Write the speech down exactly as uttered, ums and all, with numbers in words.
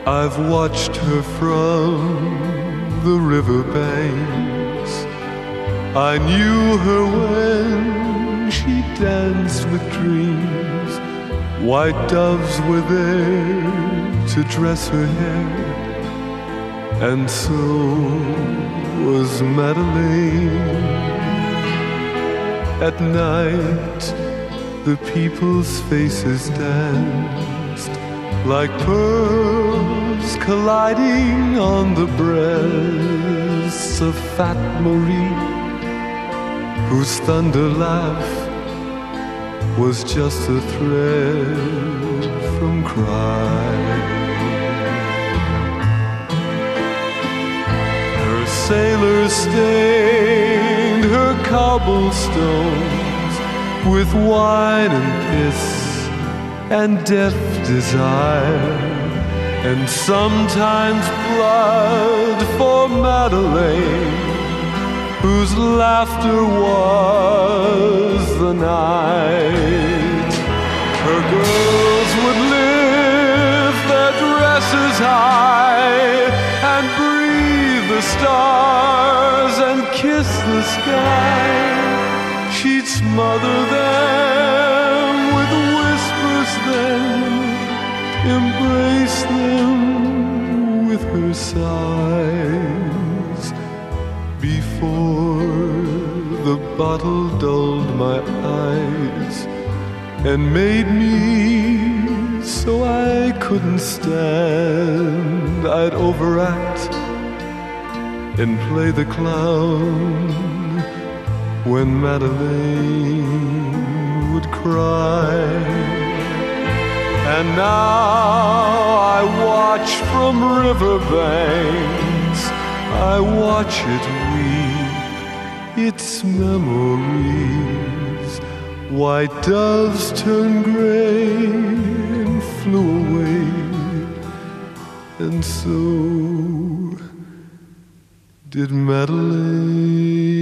I've watched her from the riverbanks. I knew her when she danced with dreams. White doves were there to dress her hair, and so was Madeleine. At night, the people's faces danced like pearls colliding on the breasts of fat Marie, whose thunder laugh was just a thread from crying. Her sailors stained her cobblestones with wine and piss and deaf desire, and sometimes blood for Madeleine, whose laughter was the night. Her girls would lift their dresses high and breathe the stars and kiss the sky. She'd smother them with whispers, then embrace them with her sighs. Before the bottle dulled my eyes and made me so I couldn't stand, I'd overact and play the clown when Madeleine would cry. And now I watch from riverbanks, I watch it weep its memories. White doves turned gray and flew away, and so did Madeleine.